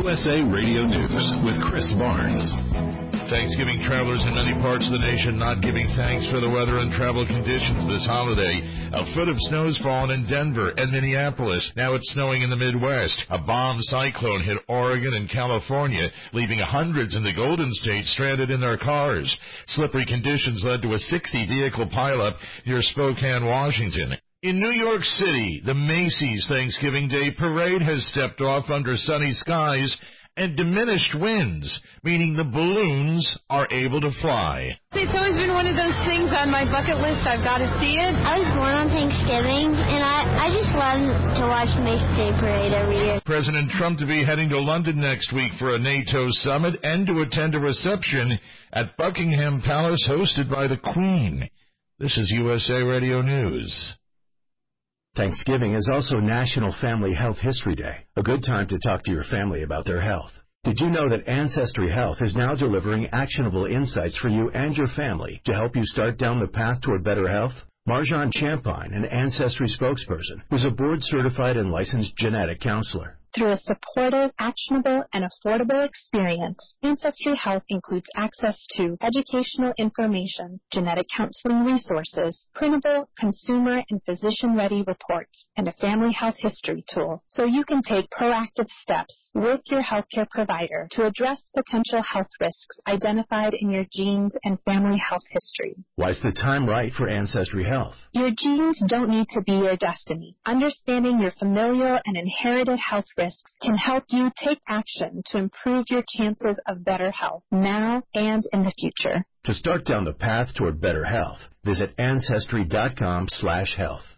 USA Radio News with Chris Barnes. Thanksgiving travelers in many parts of the nation not giving thanks for the weather and travel conditions this holiday. A foot of snow has fallen in Denver and Minneapolis. Now it's snowing in the Midwest. A bomb cyclone hit Oregon and California, leaving hundreds in the Golden State stranded in their cars. Slippery conditions led to a 60-vehicle pileup near Spokane, Washington. In New York City, the Macy's Thanksgiving Day Parade has stepped off under sunny skies and diminished winds, meaning the balloons are able to fly. It's always been one of those things on my bucket list. I've got to see it. I was born on Thanksgiving, and I just love to watch the Macy's Day Parade every year. President Trump to be heading to London next week for a NATO summit and to attend a reception at Buckingham Palace hosted by the Queen. This is USA Radio News. Thanksgiving is also National Family Health History Day, a good time to talk to your family about their health. Did you know that Ancestry Health is now delivering actionable insights for you and your family to help you start down the path toward better health? Marjan Champagne, an Ancestry spokesperson, was a board-certified and licensed genetic counselor. Through a supportive, actionable, and affordable experience, Ancestry Health includes access to educational information, genetic counseling resources, printable, consumer, and physician-ready reports, and a family health history tool, so you can take proactive steps with your healthcare provider to address potential health risks identified in your genes and family health history. Why's the time right for Ancestry Health? Your genes don't need to be your destiny. Understanding your familial and inherited health risks can help you take action to improve your chances of better health now and in the future. To start down the path toward better health, visit Ancestry.com/health.